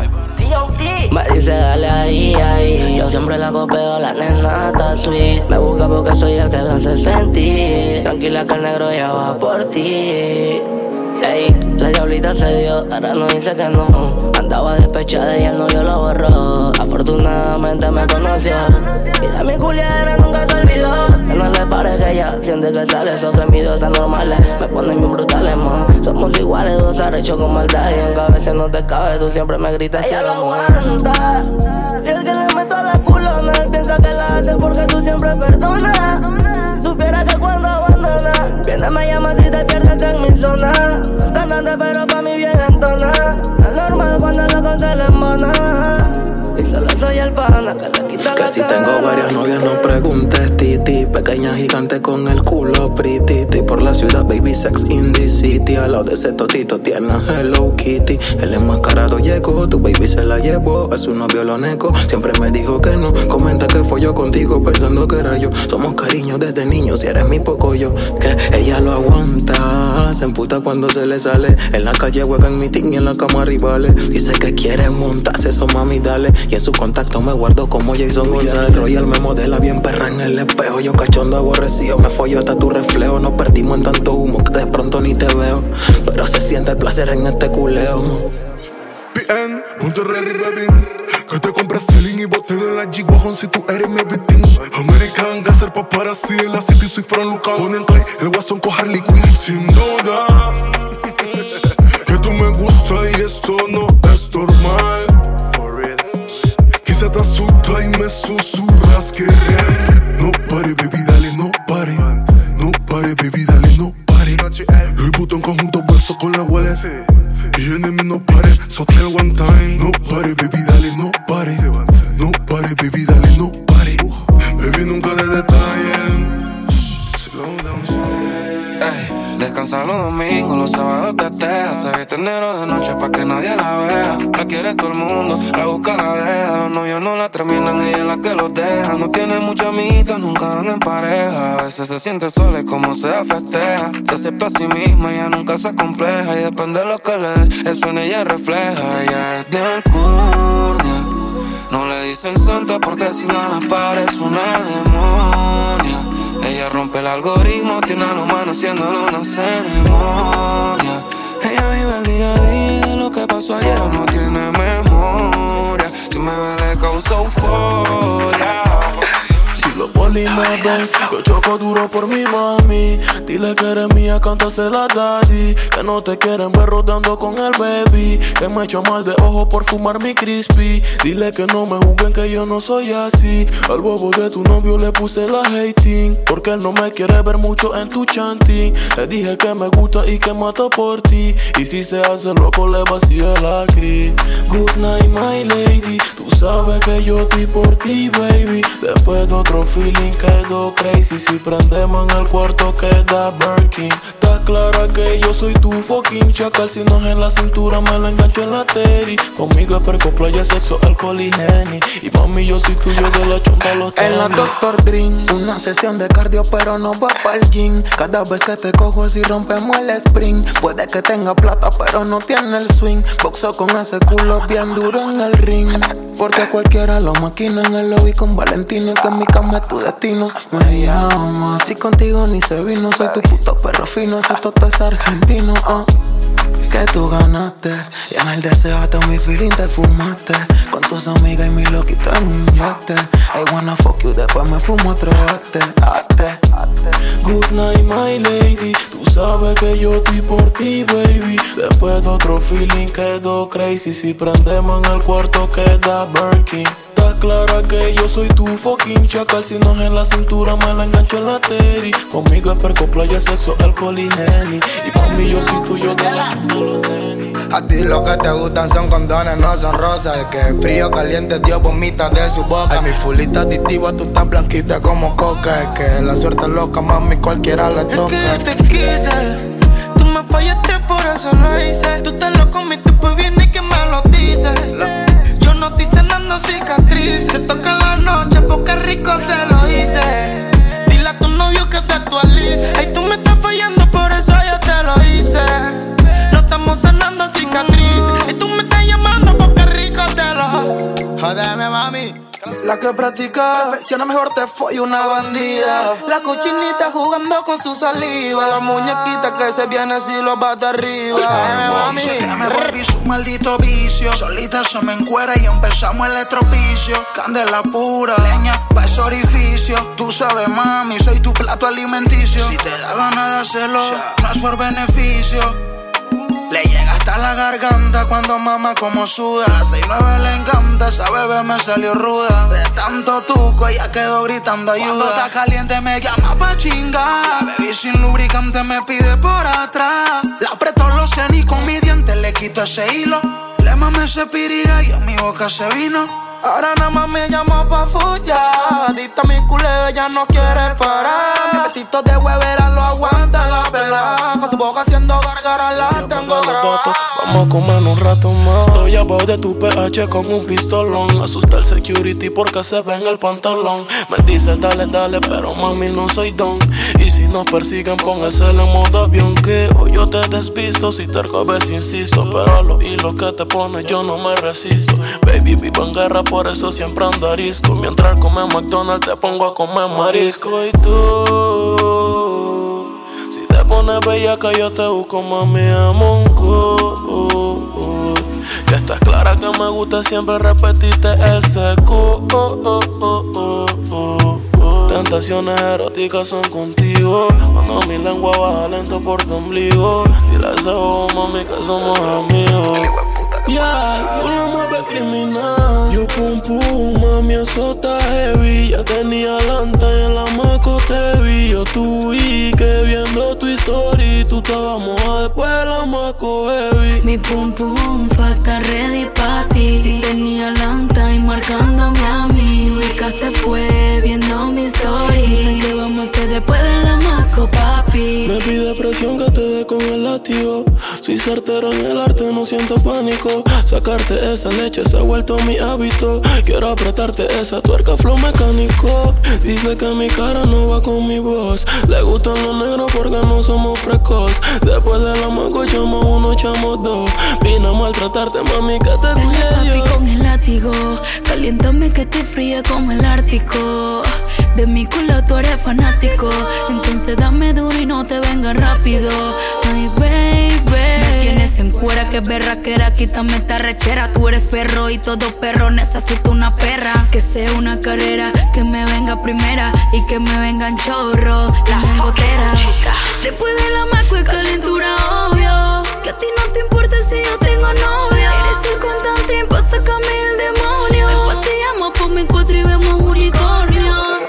Me dice dale ahí, ahí. Yo siempre la copio, la nena está sweet. Me busca porque soy el que la hace sentir. Tranquila que el negro ya va por ti. Ey, la diablita se dio, ahora no dice que no. Andaba despechada y el novio lo borró. Afortunadamente me conoció. Y de mi culiadera nunca se olvidó. Que no le pare que ella siente que sale. Eso que mis dos normales me ponen bien brutales, ma. Somos iguales, dos arrechos con maldad. Y aunque a veces no te cabe, tú siempre me gritas. Ella lo aguanta. Y el que le meto a la culona, él piensa que la hace porque tú siempre perdonas. Si supiera que cuando abandona, viene me llama si te pierdes en mi zona. Cantante pero pa' mí bien entona. Es normal cuando loco se le embona. Y solo soy el pana que le quita que la si cara. tengo varias novias no preguntes, titi. Pequeña gigante con el culo pretty. Estoy por la ciudad, baby, sex in the city. Al lado de ese totito tierna Hello Kitty. El enmascarado llegó, tu baby se la llevó. A su novio lo negó, siempre me dijo que no. Comenta que fue yo contigo pensando que era yo. Somos cariños desde niños, si eres mi poco yo. Que ella lo aguanta, se emputa cuando se le sale. En la calle juega en meeting y en la cama rivales. Dice que quiere montarse, eso mami dale. Y en su contacto me guardo como Jason González. Royal me modela bien perra en el espejo. Yo cachondo aborrecido, me follo hasta tu reflejo. Nos perdimos en tanto humo que de pronto ni te veo. Pero se siente el placer en este culeo. PN, ponte ready, baby. Que te compras ceiling y bote de la G-Wagon si tú eres mi everything. American Gaster, paparazzi en la city, soy Fran Lucas. Ponen Clay, el guasón con Harley Quinn. Sin duda que tú me gusta y esto no es normal. Quizá te asusta y me susurras que no pare, baby, dale, no pare. No pare, baby, dale, no pare. Louis Vuitton conjunto, bolso con la wallet. Y enemy no pare, sotel one time. No pare, baby, dale, no pare. No pare, baby, dale, no pare. Baby, nunca de detalle. Slow down, slow down. Ey, descansa los domingos, los sábados te teas. Se viste negro de noche pa' que nadie la vea. Me quiere todo el mundo. La busca, la deja, los novios no la terminan, ella es la que los deja. No tiene mucha amiguita, nunca anda en pareja. A veces se siente sola y como sea festeja. Se acepta a sí misma, ella nunca se compleja. Y depende de lo que le des, eso en ella refleja. Ella es de alcurnia, no le dicen santa porque sin alas parece una demonia. Ella rompe el algoritmo, tiene a los manos haciéndole una ceremonia. Ella vive el día a día, de lo que pasó ayer no tiene memoria. Si me ve le causa euforia. Los poli me ven, yo choco duro por mi mami. Dile que eres mía, cántasela daddy. Que no te quieren ver rodando con el baby. Que me echa mal de ojo por fumar mi crispy. Dile que no me juzguen, que yo no soy así. Al bobo de tu novio le puse la hating, porque él no me quiere ver mucho en tu chanting. Le dije que me gusta y que mato por ti. Y si se hace loco le vacíe la cris. Good night my lady, tú sabes que yo estoy por ti baby. Después de otro feeling quedó crazy. Si prendemos en el cuarto queda Birkin. Está clara que yo soy tu fucking chacal. Si no es en la cintura me la engancho en la teri. Conmigo es perco, playa, sexo, alcohol y Henny. Y mami yo soy tuyo de la chompa a los tenis. En la Dr. Dream, una sesión de cardio pero no va pa'l gym. Cada vez que te cojo si rompemos el sprint. Puede que tenga plata pero no tiene el swing. Boxeo con ese culo bien duro en el ring. Porque cualquiera lo maquina en el lobby con Valentino. Que en mi cama es tu destino. Me llama, si contigo ni se vino. Soy tu puto perro fino, ese toto es argentino. Que tú ganaste y en el deseo hasta mi feeling te fumaste. Con tus amigas y mi loquito en un yate. I wanna fuck you, después me fumo otro ate. Good night my lady, tú sabes que yo estoy por ti baby. Después de otro feeling quedó crazy. Si prendemos en el cuarto queda Birkin. Está clara que yo soy tu fucking chacal. Si no es en la cintura me la engancho en la teri. Conmigo es perco, playa, sexo, alcohol y Henny. Y mami yo soy tuyo de la chumba los tenis. A ti lo que te gustan son condones, no son rosas. El que es frío, caliente, Dios vomita de su boca. Ay, mi fulita adictiva, tú estás blanquita como coca. Es que la suerte es loca, mami, cualquiera le toca. Es que te quise, tú me fallaste, por eso lo hice. Tú te lo comiste, pues viene y que me lo dices. Yo no estoy sanando cicatrices. Se toca en la noche porque rico se lo hice. Dile a tu novio que se actualice. Ay, tú me estás fallando, por eso yo te lo hice. No estamos sanando cicatrices. Y tú me estás llamando porque rico te lo. Jódeme, mami. La que practica perfecciona mejor te fue una bandida. La cochinita jugando con su saliva. La muñequita que se viene si lo bate arriba. Mami, que me volví su maldito vicio. Solita se me encuera y empezamos el estropicio. Candela pura, leña pa' ese orificio. Tú sabes mami, soy tu plato alimenticio. Si te da ganas de hacerlo, no es por beneficio. Le llega hasta la garganta cuando mama como suda. A las 6-9 le encanta, esa bebé me salió ruda. De tanto tuco ella quedó gritando ayuda. Cuando está caliente me llama pa' chingar. La bebé sin lubricante me pide por atrás. La apretó los senos y con mi diente le quito ese hilo. Le mamé ese piriga y en mi boca se vino. Ahora nada más me llama pa' follar. Adicta mi culeo, ella no quiere parar. Mi petito de huevera lo aguanta la pelada. Con su boca haciendo gárgara la tengo grabada. Vamos a comer un rato más. Estoy abajo de tu PH con un pistolón. Asusta el security porque se ve en el pantalón. Me dice dale, dale, pero mami no soy don. Y si nos persiguen pon el cel en modo avión. Que hoy yo te despisto, si terco ves insisto. Pero a los hilos que te pones yo no me resisto. Baby vivo en guerra, por eso siempre ando arisco. Mientras come McDonald's te pongo a comer marisco. Y tú, si te pones bellaca yo te busco mami a Monco. Que estás clara que me gusta siempre repetirte ese cu. Tentaciones eróticas son contigo. Cuando mi lengua baja lento por tu ombligo. Dile a ese bobo mami que somos amigos. Ya, tú la mueves criminal. Yo pum pum, mami, eso está heavy. Ya tenía lanta y en la maco te vi. Yo tuve que viendo tu historia. Tú estabas mojada después de la maco heavy. Mi pum pum fue estar ready pa' ti. Si tenía lanta y marcándome a mí. Ubicaste fue viendo mi story. ¿Qué vamos a hacer después de la maco, papi? Me pide presión que te dé con el latido. Soy certero en el arte, no siento pánico. Sacarte esa leche se ha vuelto mi hábito. Quiero apretarte esa tuerca, flow mecánico. Dice que mi cara no va con mi voz. Le gustan los negros porque no somos precoz. Después de la mango echamos uno, echamos dos. Vine a maltratarte, mami, que te cuide yo. Papi con el látigo, caliéntame que te fríe como el Ártico. De mi culo tú eres fanático, entonces dame duro y no te venga rápido. Ay, baby, me tienes en cuera, que berraquera, quítame esta rechera. Tú eres perro y todo perro necesito una perra. Que sea una carrera, que me venga primera y que me vengan chorro, la mengotera. Después de la maco y calentura, obvio, que a ti no te importa si yo tengo novio. Eres el constante pa' sacarme el demonio. Empatillamos por mi encuentro y vemos unicornios.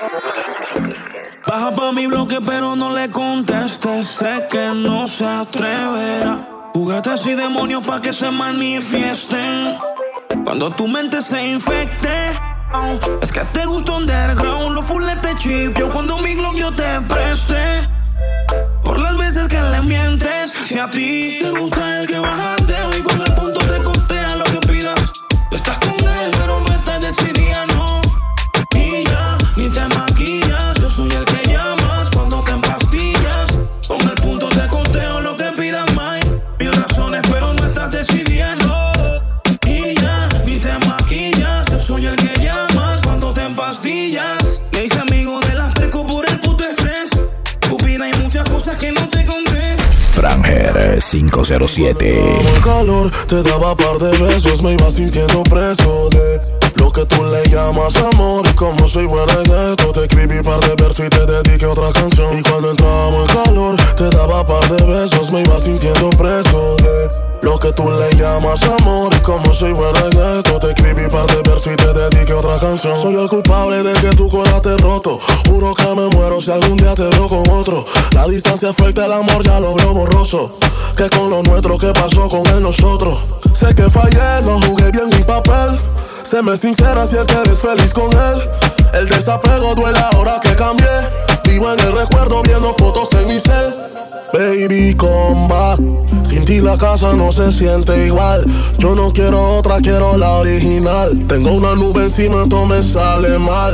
Baja pa' mi bloque pero no le contestes. Sé que no se atreverá. Juguetes y demonios pa' que se manifiesten cuando tu mente se infecte. Es que te gusta underground, los fulletes chip. Yo cuando mi Glock yo te preste. Por las veces que le mientes. Si a ti te gusta el que bajateo y con el punto te costea lo que pidas. Tú estás con él pero no estás decidida, no. Y ya, ni te maquillas. Yo soy el que llamas cuando te empastillas. Con el punto te costeo lo que pidas, Mike. Mil razones pero no estás decidiendo. Y ya, ni te maquillas. Yo soy el que llamas cuando te empastillas. Me hice amigo de las preco por el puto estrés. Cupida hay muchas cosas que no te conté. Franger 507. El calor te daba par de besos, me iba sintiendo preso de lo que tú le llamas amor. Y como soy buena en esto, te escribí par de versos y te dediqué otra canción. Y cuando entrábamos en calor, te daba par de besos, me iba sintiendo preso de lo que tú le llamas amor. Y como soy buena en esto, te escribí par de versos y te dediqué otra canción. Soy el culpable de que tu corazón te roto. Juro que me muero si algún día te veo con otro. La distancia afecta el amor, ya lo veo borroso. Que con lo nuestro, ¿qué pasó con él nosotros? Sé que fallé, no jugué bien mi papel. Séme sincera si es que eres feliz con él. El desapego duele ahora que cambié. Vivo en el recuerdo viendo fotos en mi cel. Baby, come back. Sin ti la casa no se siente igual. Yo no quiero otra, quiero la original. Tengo una nube encima, todo me sale mal.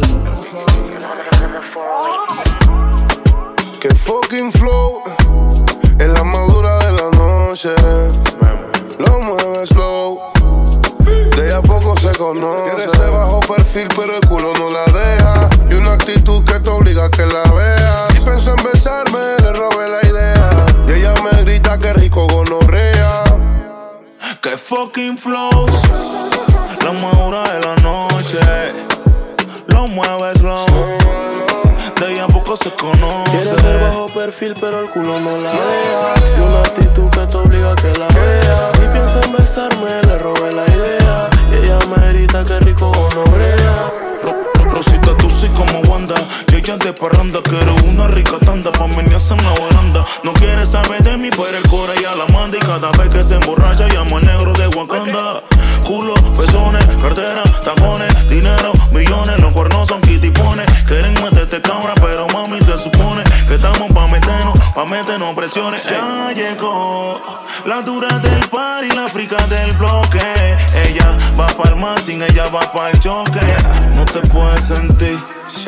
Que fucking flow es la madura de la noche. Lo mueve slow, de a poco se conoce. Quiere ser bajo perfil pero el culo no la deja. Y una actitud que te obliga a que la vea. Si pensó en besarme, le robé la idea. Y ella me grita que rico gonorrea. Que fucking flow, la madura de la noche. Lo mueve slow, de ella a poco se conoce. Quiere ser bajo perfil pero el culo no la deja. Y una actitud que te obliga a que la vea. Si piensa en besarme, le robé la idea. Y ella me grita que rico gonorrea. Rosita, tú sí como Wanda, que ella de parranda. Quiero una rica tanda pa' menearse en la baranda. No quiere saber de mí, pero el cora ya la manda. Y cada vez que se emborracha llamo al negro de Wakanda. Culo, pezones, cartera, tacones, dinero, millones. Los cuernos son kitipones. Quieren meterte cabra, pero mami se supone que estamos pa' meternos presiones. Ya llegó la dura del party, la frica del bloque. Ella va pa'l mar, sin ella va pa'l choque. No te puedes sentir.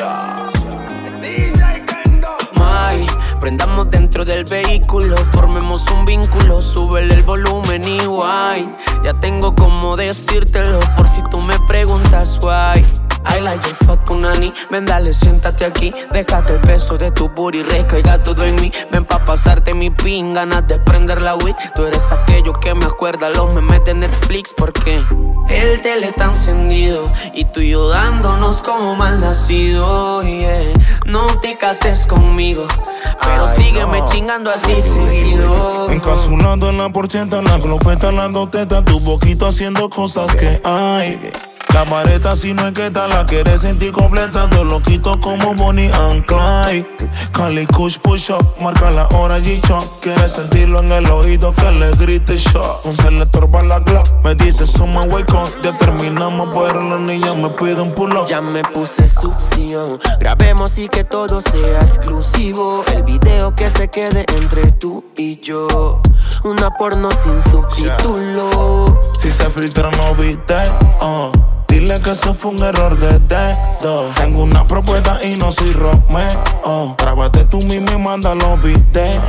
May, prendamos dentro del vehículo, formemos un vínculo, súbele el volumen y guay. Ya tengo como decírtelo por si tú me preguntas why. I like your fuck punani. Ven dale, siéntate aquí. Deja que el peso de tu booty recaiga todo en mí. Ven pa' pasarte mi pin, ganas de prender la weed. Tú eres aquello que me acuerda los memes de Netflix. Porque el tele está encendido y tú y yo dándonos como malnacidos, yeah. No te cases conmigo, pero ay, sígueme chingando así seguido. Encasulando en la porcheta, la glopeta, la doteta. Tu boquito haciendo cosas que hay. La vareta si no es que tal, la quieres sentir completa. Dos loquitos como Bonnie and Clyde. Cali Kush push up, marca la hora G-Shock. Quieres sentirlo en el oído que le grite shot. Un selector para la Glock, me dice suma wake up. Ya terminamos pero la niña me pide un pull up. Ya me puse sucio, grabemos y que todo sea exclusivo. El video que se quede entre tú y yo. Una porno sin subtítulos. Si se filtra no viste, dile que eso fue un error de dedo. Tengo una propuesta y no soy Romeo. Grábate tú mismo y manda los videos.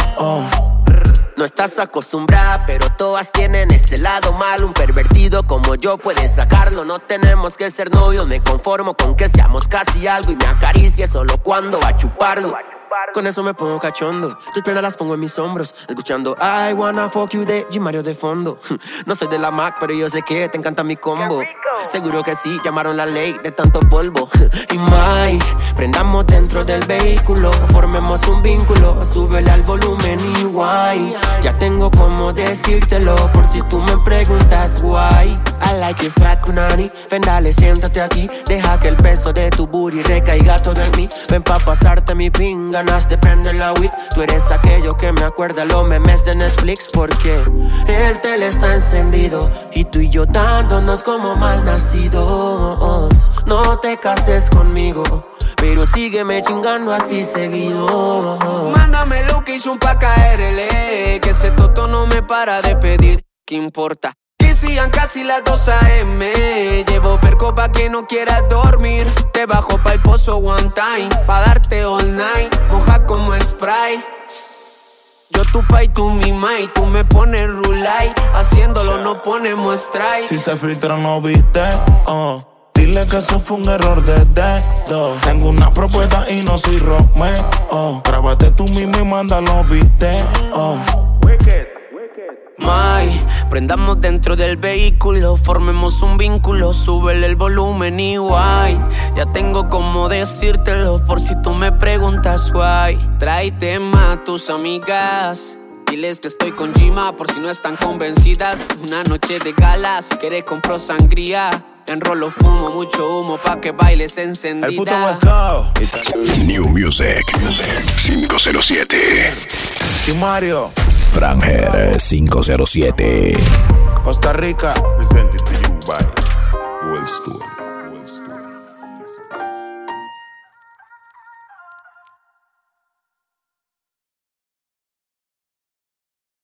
No estás acostumbrada, pero todas tienen ese lado malo. Un pervertido como yo puede sacarlo. No tenemos que ser novios, me conformo con que seamos casi algo. Y me acaricie solo cuando va a chuparlo. Con eso me pongo cachondo. Tus piernas las pongo en mis hombros, escuchando I wanna fuck you de G Mario de fondo. No soy de la Mac, pero yo sé que te encanta mi combo. Seguro que sí, llamaron la ley de tanto polvo. Y my, prendamos dentro del vehículo, formemos un vínculo, súbele al volumen y guay. Ya tengo como decírtelo, por si tú me preguntas why. I like you fat punani, ven dale, siéntate aquí. Deja que el peso de tu booty recaiga todo en mí. Ven pa' pasarte mi pin, ganas de prender la weed. Tú eres aquello que me acuerda los memes de Netflix. Porque el tele está encendido y tú y yo dándonos como malnacidos. No te cases conmigo, pero sígueme chingando así seguido. Mándame location pa' caerle, que ese toto no me para de pedir. ¿Qué importa? Que sigan casi las 2 AM. Llevo perco pa' que no quieras dormir. Te bajo pa' el pozo one time, pa' darte all night. Moja como spray. Yo tu pa' y tú mi ma, y tú me pones rulay. Haciéndolo no ponemos strike. Si se filtra no viste, dile que eso fue un error de dedo. Tengo una propuesta y no soy Romeo. Grábate tú mismo y manda los videos. My, prendamos dentro del vehículo, formemos un vínculo, súbele el volumen y guay. Ya tengo como decírtelo, por si tú me preguntas why. Tráete más a tus amigas, diles que estoy con Gima, por si no están convencidas. Una noche de gala, si quieres compro sangría. Enrolo, fumo mucho humo pa' que bailes encendida. El puto Vasco. New Music 507. Y Mario. Franger 507. Costa Rica. Presented to you by World Store.